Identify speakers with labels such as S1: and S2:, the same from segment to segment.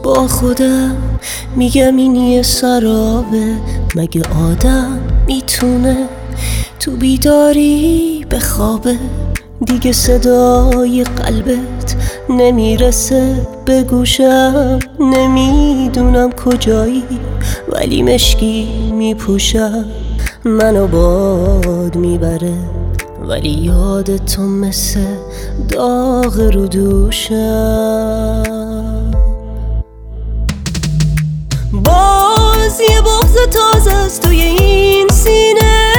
S1: با خودم میگم این یه سرابه، مگه آدم میتونه تو بیداری بخوابه؟ دیگه صدای قلبت نمیرسه به گوشم، نمیدونم کجایی ولی مشکی میپوشم. منو باد میبره ولی یاد تو مثل داغ رو دوشم. باز یه بغض تازه است توی این سینه،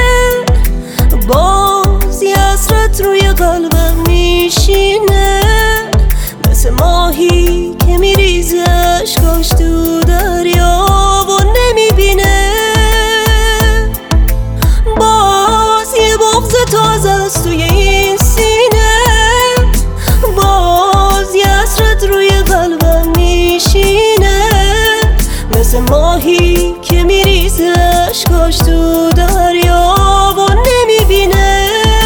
S1: باز یه حسرت روی قلبم میشینه، مثل ماهی که میریزه اشکاش تو دریا و نمیبینه. باز یه بغض تازه است توی این سینه، باز یه حسرت روی قلبم میشینه، مثل ماهی که میریزه اشکاش تو دریا و نمیبینه.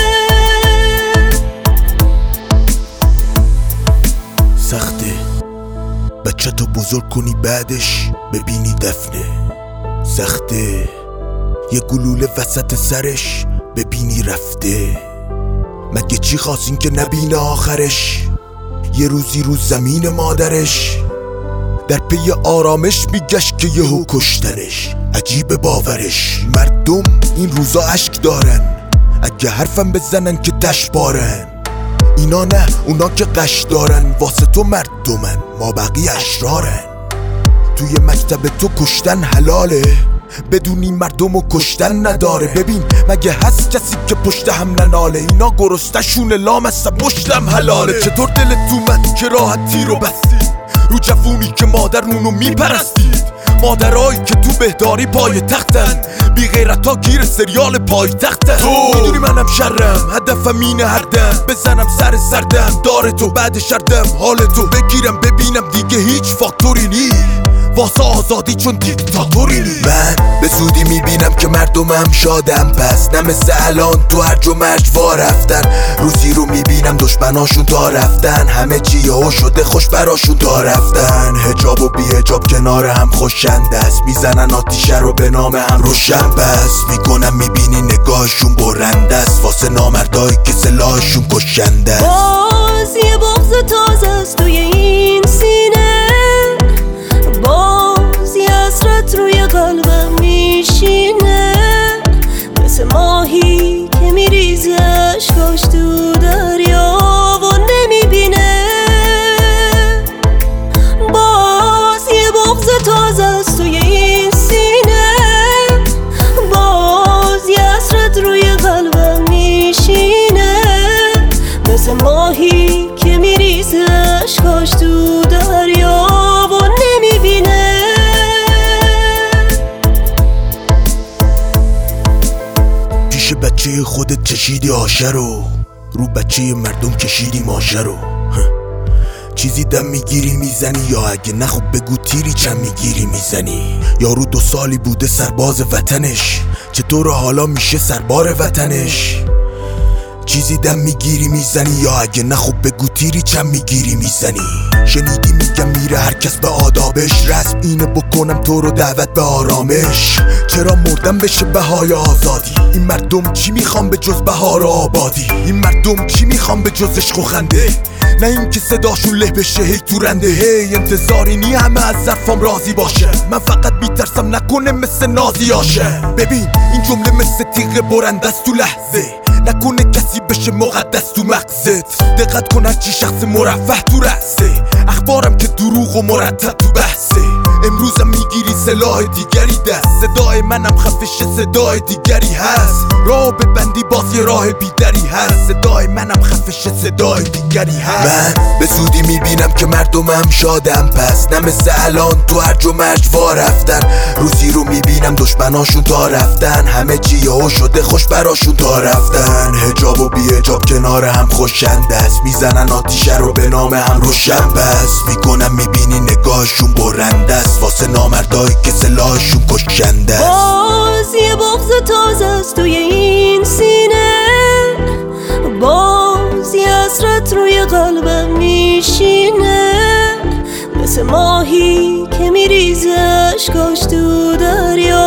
S2: سخته بچه تو بزرگ کنی بعدش ببینی دفنه، سخته یه گلوله وسط سرش ببینی رفته. مگه چی خواستین که نبینه آخرش؟ یه روزی رو زمین مادرش در پی آرامش میگشت که یهو کشتنش. عجیب باورش، مردم این روزا اشک دارن، اگه حرفم بزنن که تش بارن. اینا نه، اونا که قش دارن، واسه تو مردمن، ما بقیه اشرارن. توی مکتب تو کشتن حلاله، بدونی مردمو کشتن نداره. ببین مگه هست کسی که پشت هم نناله؟ اینا گرستشون لام است، پشتم حلاله. چطور دلت اومد که راحتی رو بستید رو جوونی که مادرونو میپرستید؟ مادرایی که تو بهداری پای تختن، بی غیرتا گیر سریال پای تختن. تو میدونی منم شرم، هدفم اینه هر دم بزنم سر سردم داره تو، بعد شردم حالتو بگیرم ببینم دیگه هیچ فاکتوری نی واسه آزادی چون دیکتاتوری نی. من به زودی میبینم که مردمم شادم، پس نه مثل الان تو هرج و مرج وا رفتن. روزی رو میبینم دشمناشون تا رفتن، همه چی یهو شده خوش براشون تا رفتن. حجاب و بی حجاب کنار هم خوشنده است، میزنن آتیشه رو به نام هم روشن بس میکنم. میبینی نگاهشون برنده است واسه نامردایی که سلاحشون کشنده است.
S1: باز یه بغض تازه است توی این سینه، باز یه حسرت روی قلبم میشینه، مثل ماهی که میریزه اشکاش تو دریا و نمیبینه. باز یه بغض تازه است توی این سینه، باز یه حسرت روی قلبم میشینه، مثل ماهی که میریزه اشکاش تو دریا و نمیبینه.
S2: پیش بچه خودت چشیدی آشه رو بچه مردم کشیدی ماشه رو. چیزی دم میگیری میزنی، یا اگه نه خب بگو تیری چند میگیری میزنی. یارو 2 سالی بوده سرباز وطنش، چطور حالا میشه سربار وطنش؟ چیزی دم میگیری میزنی، یا اگه نه خب بگو تیری چند میگیری میزنی. شنیدی میگم میره هر کس به آدابش، رسم اینه بکنم تو رو دعوت به آرامش. چرا مردم بشه بهای آزادی؟ این مردم چی میخوام به جز بهار و آبادی؟ این مردم چی میخوام به جز عشق و خنده؟ نه این که صداشون له بشه هی تو رنده. هی انتظاری نی همه از ظرفام راضی باشه، من فقط میترسم نکنه مثل نازی آشه. ببین این جمله مثل تیغ برنده است تو لحظه، نکنه کسی بشه مقدس تو مغزت. دقت کن هرچی شخص مرفه تو رأسه، اخبارم که دروغ و مرتب تو بحثه. امروزم میگیری سلاح دیگری دست، صدای منم خفش صدای دیگری هست. راه ببندی باز یه راه بیدری هست، صدای منم خفش صدای دیگری هست. من به زودی میبینم که مردمم شادم، پس نه مثل الان تو هرج و مرج وا رفتن. روزی رو میبینم دشمناشون تا رفتن، همه چی یهو شده خوش براشون تا رفتن. حجاب و بی حجاب کنار هم خوشنده است، میزنن آتیشه رو به نام هم روشن بس میکنم. میبینی نگاهشون برنده است واسه نامردایی که سلاحشون کشنده است.
S1: باز یه بغض تازه است توی این سینه، باز یه حسرت روی قلبم میشینه، مثل ماهی که میریزه اشکاش تو دریا.